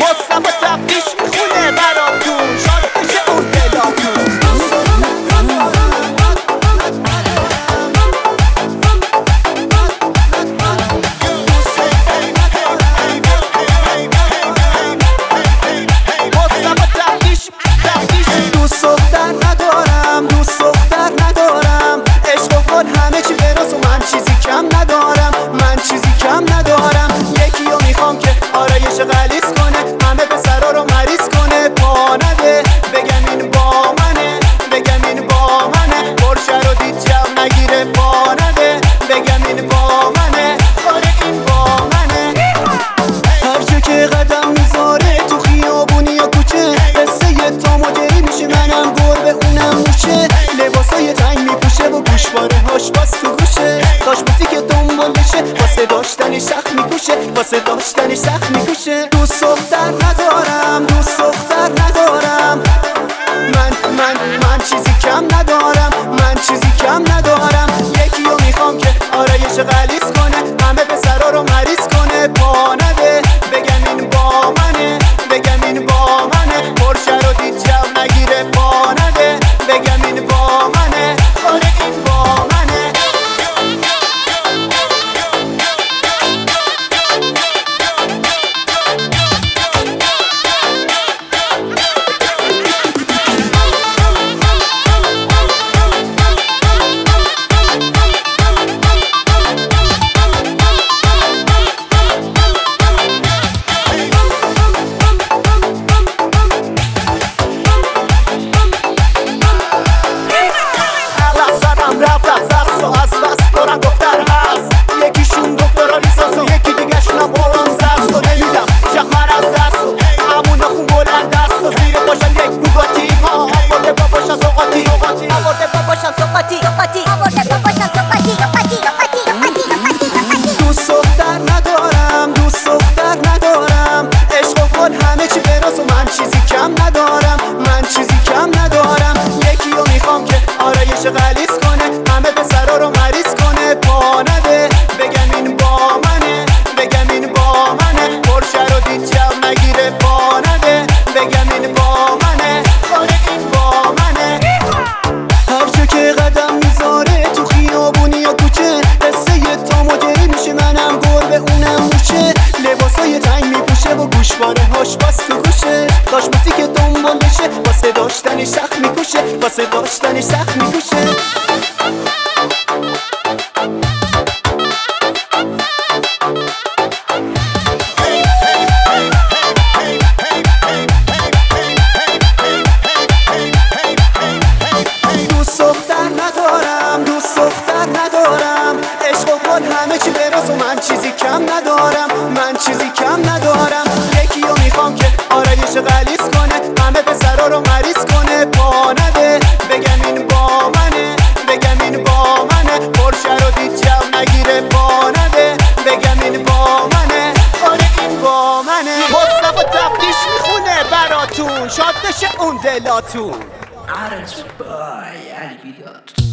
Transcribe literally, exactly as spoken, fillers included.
مصطفی تفتیش میخونه براتون، شاد بشه اون دلاتون. دوست دختر ندارم، دوست دختر ندارم، عشق و گل همه چی براز و من چیزی کم ندارم، من چیزی کم ندارم. یکی رو میخوام که آرایش غلیظ کنه، همه به سرا رو مریض کنه، پا نده بگم این با منه، بگم این با منه، پرشه رو دید جو نگیره، پا نده بگم این با منه، آره این با منه. هر جا که قدم میذاره تو خیابونی یا کوچه، قصه یه تا مجری میشه، منم گربه اونم موشه، لباسای تنگ میپوشه و گوشواره هاش باز تو گوشه، داش بسی که دنبالشه واسه داشتنش سخت میکوشه، واسه داشتنش سخت میکوشه. دوست دختر ندارم، دوست دختر ندارم، من من من چیزی کم ندارم، من چیزی کم ندارم. یکی رو میخوام که آرایش غلیظ کنه، همه به سرا رو مریض کنه، پا نده بگم این با منه، بگم این با منه، پرشه رو دید جو نگیره، پا نده بگم این با منه، آره این با منه. یکیشون دکترا لیسانسو، یکی دیگه شونم قرآن زرسو، نمیدم جخمر از دستو، همون خون بلند دستو، زیر باشن یک بوگاتی، آورده باباشن سوقاتی، آورده باباشن سوقاتی، آورده باباشن سوقاتی. دوست دختر ندارم، دوست دختر ندارم، عشق و گل همه چی براز و من چیزی کم ندارم، من چیزی کم ندارم. یکی رو میخوام که آرایش غلیظ کنه، همه به سرا رو مریض کنه، پا نده بگم این با منه، بگم این با منه، پرشه رو دید جو نگیره، پا نده بگم این با منه، آره این با منه. هر جا که قدم میذاره تو خیابونی یا کوچه، قصه یه تا مجری میشه، منم گربه اونم موشه، لباسای تنگ میپوشه و گوشواره هاش باز تو گوشه، داش بسی که دنبالشه واسه داشتنش سخت میکوشه، واسه داشتنش سخت میکوشه. دوست دختر ندارم، دوست دختر ندارم، عشق و گل همه چی براز و من چیزی کم ندارم، من چیزی کم ندارم. یکی رو میخوام که آرایش غلیظ کنه، همه به سرا رو مریض کنه، پا نده بگم این با منه، بگم این با منه، پرشه رو دید جو نگیره، پا نده بگم این با منه، آره این با منه. مصطفی تفتیش میخونه براتون، شاد بشه اون دلاتون. عرض بای البیات.